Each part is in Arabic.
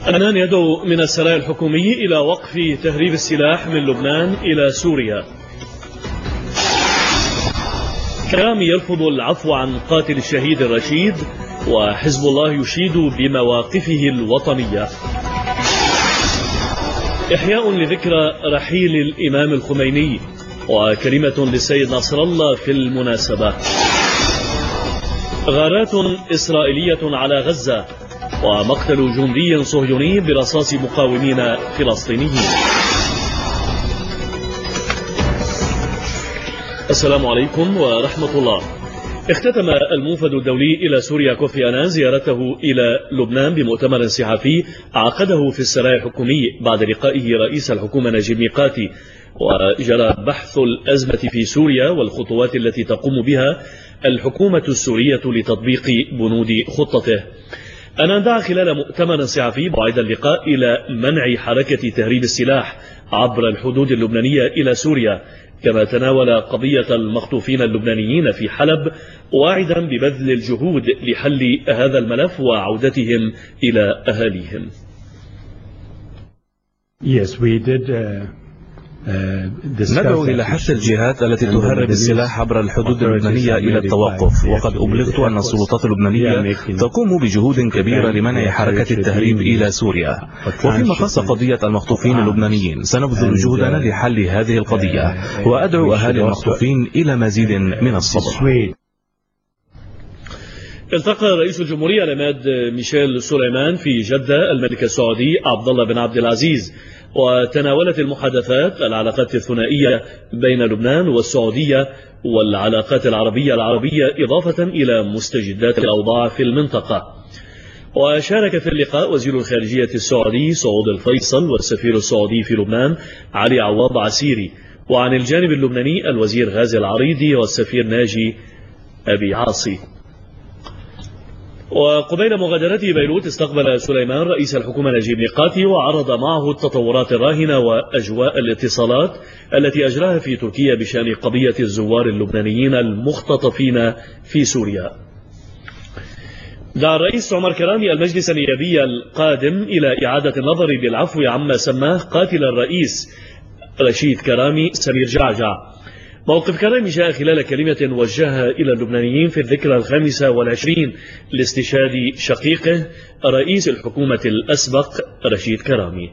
لبنان يدعو من السرايا الحكومي إلى وقف تهريب السلاح من لبنان إلى سوريا. كرامي يرفض العفو عن قاتل الشهيد الرشيد، وحزب الله يشيد بمواقفه الوطنية. إحياء لذكرى رحيل الإمام الخميني، وكلمة للسيد نصر الله في المناسبة. غارات إسرائيلية على غزة، ومقتل جندي صهيوني برصاص مقاومين فلسطينيين. السلام عليكم ورحمة الله. اختتم الموفد الدولي إلى سوريا كوفي أنان زيارته إلى لبنان بمؤتمر صحفي عقده في السرايا الحكومي بعد لقائه رئيس الحكومة نجيب ميقاتي، وجرى بحث الأزمة في سوريا والخطوات التي تقوم بها الحكومة السورية لتطبيق بنود خطته. أنان دعا خلال مؤتمر صحفي بعد اللقاء إلى منع حركة تهريب السلاح عبر الحدود اللبنانية إلى سوريا، كما تناول قضية المخطوفين اللبنانيين في حلب، واعدا ببذل الجهود لحل هذا الملف وعودتهم إلى أهاليهم. Yes, we did. ندعو إلى حث الجهات التي تهرب السلاح عبر الحدود اللبنانية إلى التوقف، وقد أبلغت أن السلطات اللبنانية تقوم بجهود كبيرة لمنع حركة التهريب إلى سوريا. وفيما خص قضية المخطوفين اللبنانيين سنبذل جهودنا لحل هذه القضية، وأدعو أهالي المخطوفين إلى مزيد من الصبر. التقى رئيس الجمهورية العماد ميشيل سليمان في جدة الملك السعودي عبد الله بن عبد العزيز، وتناولت المحادثات العلاقات الثنائية بين لبنان والسعودية والعلاقات العربية إضافة إلى مستجدات الأوضاع في المنطقة. وشارك في اللقاء وزير الخارجية السعودي سعود الفيصل والسفير السعودي في لبنان علي عواض عسيري، وعن الجانب اللبناني الوزير غازي العريضي والسفير ناجي أبي عاصي. وقبيل مغادرته بيروت استقبل سليمان رئيس الحكومة نجيب ميقاتي، وعرض معه التطورات الراهنة وأجواء الاتصالات التي أجراها في تركيا بشأن قضية الزوار اللبنانيين المختطفين في سوريا. دعا الرئيس عمر كرامي المجلس النيابي القادم إلى إعادة النظر بالعفو عما سماه قاتل الرئيس رشيد كرامي سمير جعجع. موقف كرامي جاء خلال كلمة وجهها إلى اللبنانيين في الذكرى 25 لاستشهاد شقيقه رئيس الحكومة الأسبق رشيد كرامي.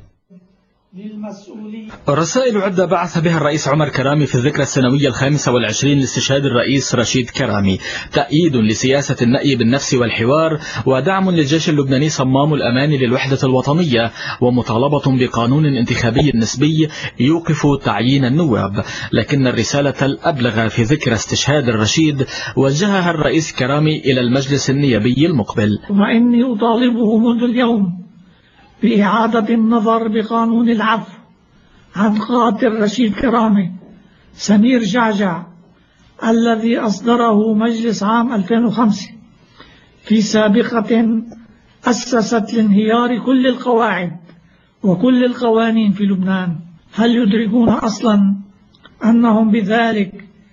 رسائل عدة بعث بها الرئيس عمر كرامي في الذكرى السنوية 25 لاستشهاد الرئيس رشيد كرامي، تأييد لسياسة النأي بالنفس والحوار، ودعم للجيش اللبناني صمام الأمان للوحدة الوطنية، ومطالبة بقانون انتخابي نسبي يوقف تعيين النواب. لكن الرسالة الأبلغ في ذكرى استشهاد الرشيد وجهها الرئيس كرامي إلى المجلس النيابي المقبل. وإني أطالبه منذ اليوم بإعادة النظر بقانون العفو عن قاتل رشيد كرامي سمير جعجع الذي أصدره مجلس عام 2005 في سابقة أسست لانهيار كل القواعد وكل القوانين في لبنان. هل يدركون أصلا أنهم بذلك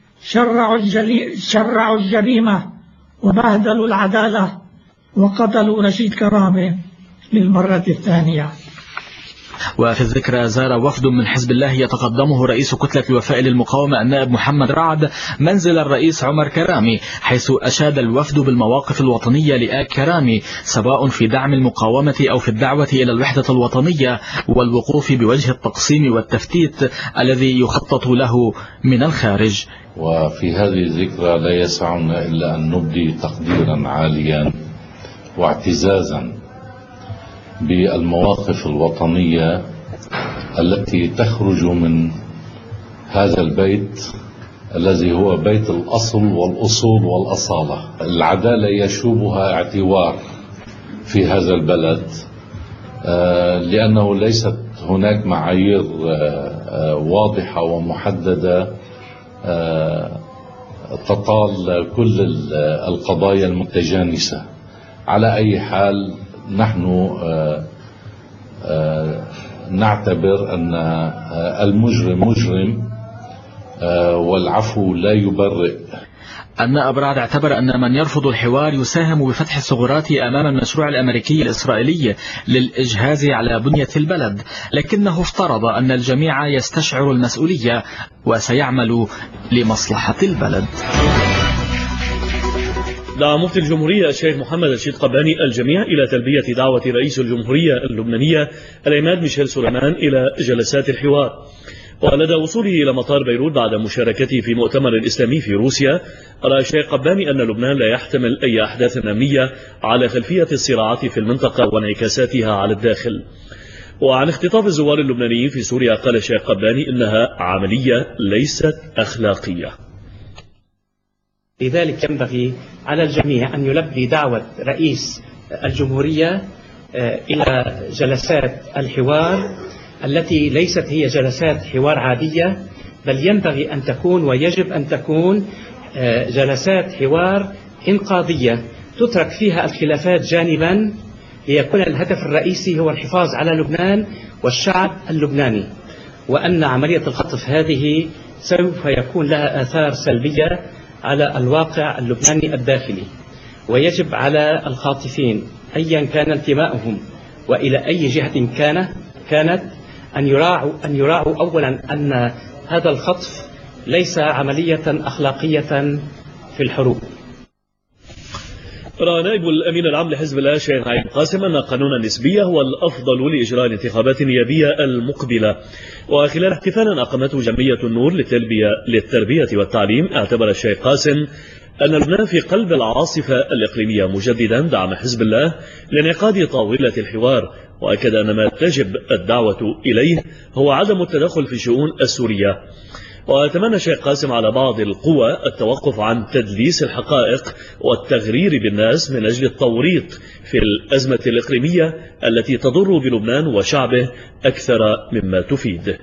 شرعوا الجريمة وبهدلوا العدالة وقتلوا رشيد كرامي للمرة الثانية؟ وفي الذكرى زار وفد من حزب الله يتقدمه رئيس كتلة الوفاء للمقاومة النائب محمد رعد منزل الرئيس عمر كرامي، حيث أشاد الوفد بالمواقف الوطنية لآل كرامي سواء في دعم المقاومة أو في الدعوة إلى الوحدة الوطنية والوقوف بوجه التقسيم والتفتيت الذي يخطط له من الخارج. وفي هذه الذكرى لا يسعنا إلا أن نبدي تقديرا عاليا واعتزازا بالمواقف الوطنية التي تخرج من هذا البيت الذي هو بيت الأصل والأصول والأصالة. العدالة يشوبها اعتوار في هذا البلد، لأنه ليست هناك معايير واضحة ومحددة تطال كل القضايا المتجانسة. على أي حال نحن نعتبر أن المجرم مجرم والعفو لا يبرئ. النائب رعد اعتبر أن من يرفض الحوار يساهم بفتح ثغرات أمام المشروع الأمريكي الإسرائيلي للإجهاز على بنية البلد، لكنه افترض أن الجميع يستشعر المسؤولية وسيعمل لمصلحة البلد. دعا مفتي الجمهورية الشيخ محمد رشيد قباني الجميع إلى تلبية دعوة رئيس الجمهورية اللبنانية العماد ميشيل سليمان إلى جلسات الحوار. ولدى وصوله إلى مطار بيروت بعد مشاركته في مؤتمر إسلامي في روسيا، رأى الشيخ قباني أن لبنان لا يحتمل أي أحداث أمنية على خلفية الصراعات في المنطقة وانعكاساتها على الداخل. وعن اختطاف الزوار اللبنانيين في سوريا قال الشيخ قباني إنها عملية ليست أخلاقية. لذلك ينبغي على الجميع أن يلبي دعوة رئيس الجمهورية إلى جلسات الحوار التي ليست هي جلسات حوار عادية، بل ينبغي أن تكون ويجب أن تكون جلسات حوار إنقاذية تترك فيها الخلافات جانبا، ليكون الهدف الرئيسي هو الحفاظ على لبنان والشعب اللبناني، وأن عملية الخطف هذه سوف يكون لها آثار سلبية على الواقع اللبناني الداخلي. ويجب على الخاطفين أيا كان انتمائهم وإلى أي جهة كانت أن يراعوا أولا أن هذا الخطف ليس عملية أخلاقية في الحروب. رأى نائب الأمين العام لحزب الله شيخ عين قاسم أن قانون النسبية هو الأفضل لإجراء الانتخابات النيابية المقبلة. وخلال احتفال أقامته جمعية النور للتربية والتعليم، اعتبر الشيخ قاسم أن لبنان في قلب العاصفة الإقليمية، مجددا دعم حزب الله لانعقاد طاولة الحوار، وأكد أن ما تجب الدعوة إليه هو عدم التدخل في شؤون السورية. وتمنى الشيخ قاسم على بعض القوى التوقف عن تدليس الحقائق والتغرير بالناس من أجل التوريط في الأزمة الإقليمية التي تضر بلبنان وشعبه أكثر مما تفيد.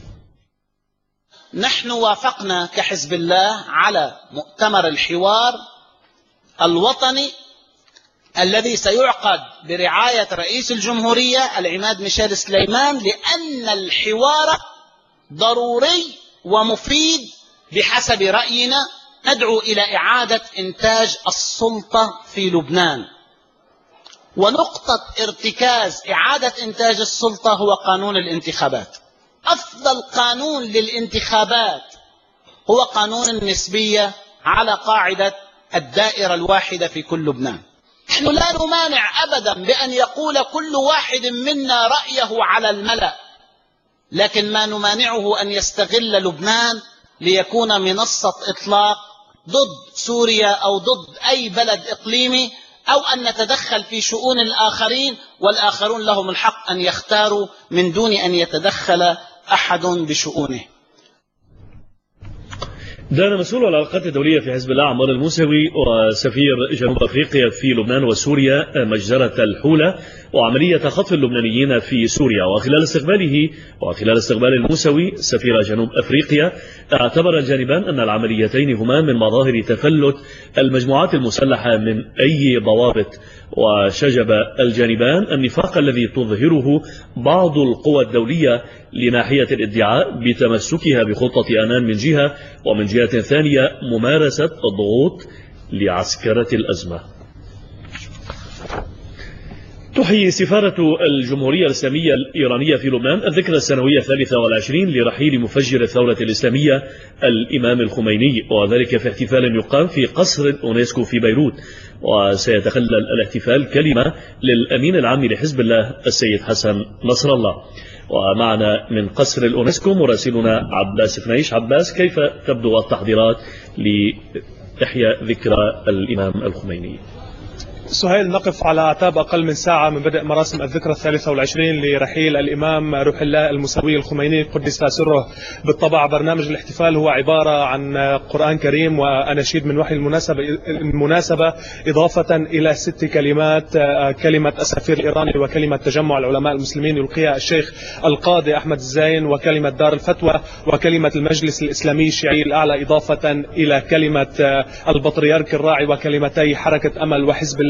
نحن وافقنا كحزب الله على مؤتمر الحوار الوطني الذي سيعقد برعاية رئيس الجمهورية العماد ميشيل سليمان، لأن الحوار ضروري ومفيد بحسب رأينا. ندعو إلى إعادة إنتاج السلطة في لبنان، ونقطة ارتكاز إعادة إنتاج السلطة هو قانون الانتخابات. أفضل قانون للانتخابات هو قانون النسبية على قاعدة الدائرة الواحدة في كل لبنان. نحن لا نمانع أبدا بأن يقول كل واحد منا رأيه على الملأ، لكن ما نمانعه أن يستغل لبنان ليكون منصة إطلاق ضد سوريا أو ضد أي بلد إقليمي، أو أن نتدخل في شؤون الآخرين، والآخرون لهم الحق أن يختاروا من دون أن يتدخل أحد بشؤونه. دان مسؤول العلاقات الدولية في حزب الله عمار الموسوي وسفير جنوب أفريقيا في لبنان وسوريا مجزرة الحولة وعملية خطف اللبنانيين في سوريا. وخلال استقبال الموسوي سفير جنوب أفريقيا، اعتبر الجانبان أن العمليتين هما من مظاهر تفلت المجموعات المسلحة من أي ضوابط. وشجب الجانبان النفاق الذي تظهره بعض القوى الدولية لناحية الادعاء بتمسكها بخطة آنان من جهة، ومن جهة ثانية ممارسة الضغوط لعسكرة الأزمة. تحيي سفارة الجمهورية الإسلامية الإيرانية في لبنان الذكرى السنوية 23 لرحيل مفجر الثورة الإسلامية الإمام الخميني، وذلك في احتفال يقام في قصر الأونسكو في بيروت. وسيتخلل الاحتفال كلمة للأمين العام لحزب الله السيد حسن نصر الله. ومعنا من قصر الأونسكو مراسلنا عباس فنيش. عباس، كيف تبدو التحضيرات لإحياء ذكرى الإمام الخميني؟ سهيل، نقف على أعتاب أقل من ساعة من بدء مراسم الذكرى 23 لرحيل الإمام روح الله الموسوي الخميني قدس سره. بالطبع برنامج الاحتفال هو عبارة عن قرآن كريم وأناشيد من وحي المناسبة إضافة إلى 6 كلمات، كلمة السفير الإيراني وكلمة تجمع العلماء المسلمين يلقيها الشيخ القاضي أحمد الزاين، وكلمة دار الفتوى، وكلمة المجلس الإسلامي الشيعي الأعلى، إضافة إلى كلمة البطريرك الراعي وكلمتي حركة أمل وحزب الله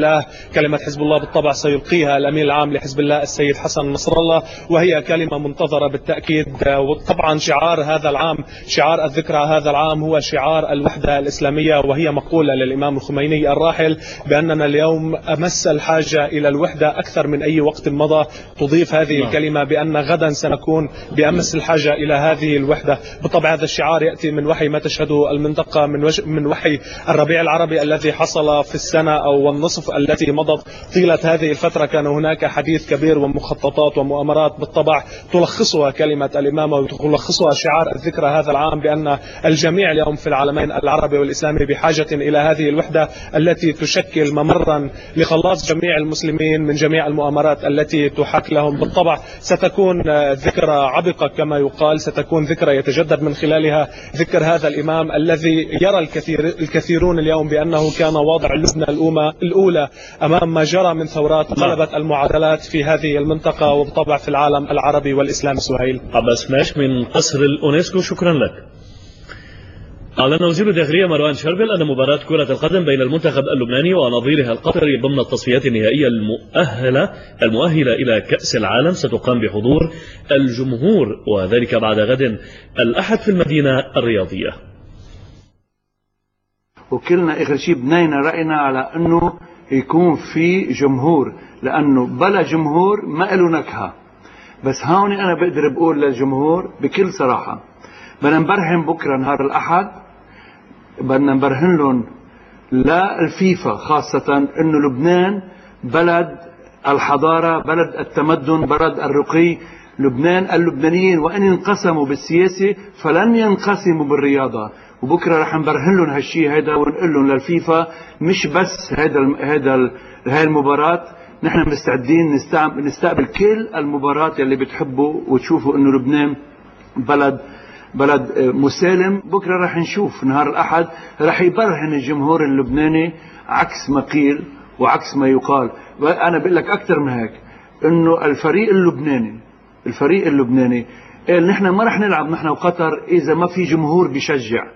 الله. كلمة حزب الله بالطبع سيلقيها الأمين العام لحزب الله السيد حسن نصر الله، وهي كلمة منتظرة بالتأكيد. وطبعا شعار هذا العام، شعار الذكرى هذا العام، هو شعار الوحدة الإسلامية، وهي مقولة للإمام الخميني الراحل بأننا اليوم أمس الحاجة إلى الوحدة أكثر من أي وقت مضى. تضيف هذه الكلمة بأن غدا سنكون بأمس الحاجة إلى هذه الوحدة. بالطبع هذا الشعار يأتي من وحي ما تشهده المنطقة، من وحي الربيع العربي الذي حصل في السنة أو النصف التي مضت. طيلة هذه الفترة كان هناك حديث كبير ومخططات ومؤامرات بالطبع تلخصها كلمة الإمام وتلخصها شعار الذكرى هذا العام، بأن الجميع اليوم في العالمين العربي والإسلامي بحاجة إلى هذه الوحدة التي تشكل ممرا لخلاص جميع المسلمين من جميع المؤامرات التي تحاك لهم. بالطبع ستكون ذكرى عبقة كما يقال، ستكون ذكرى يتجدد من خلالها ذكر هذا الإمام الذي يرى الكثيرون اليوم بأنه كان واضع اللبنة الأولى أمام ما جرى من ثورات قلبت المعادلات في هذه المنطقة وبالطبع في العالم العربي والإسلامي. سهيل عباس ماش من قصر الأونسكو، شكرا لك. أعلن وزير الداخلية مروان شربل أن مباراة كرة القدم بين المنتخب اللبناني ونظيره القطري ضمن التصفيات النهائية المؤهلة إلى كأس العالم ستقام بحضور الجمهور، وذلك بعد غد الأحد في المدينة الرياضية. وكلنا آخر شيء بنينا رأينا على أنه يكون في جمهور، لأنه بلا جمهور ما له نكهة. بس هون أنا بقدر بقول للجمهور بكل صراحة، بدنا نبرهن بكرة نهار الأحد، بدنا نبرهن لهم للفيفا خاصة أنه لبنان بلد الحضارة، بلد التمدن، بلد الرقي. لبنان اللبنانيين وإن انقسموا بالسياسة فلن ينقسموا بالرياضة، وبكرة رح نبرهن لهم هالشيء هذا ونقول لهم للفيفا مش بس هاي المباراة، نحن مستعدين نستقبل كل المباريات اللي بتحبوا وتشوفوا انه لبنان بلد مسالم. بكرة رح نشوف نهار الأحد رح يبرهن الجمهور اللبناني عكس ما قيل وعكس ما يقال. أنا بقول لك أكثر من هيك، إنه الفريق اللبناني قال نحن ما رح نلعب نحن وقطر إذا ما في جمهور بيشجع.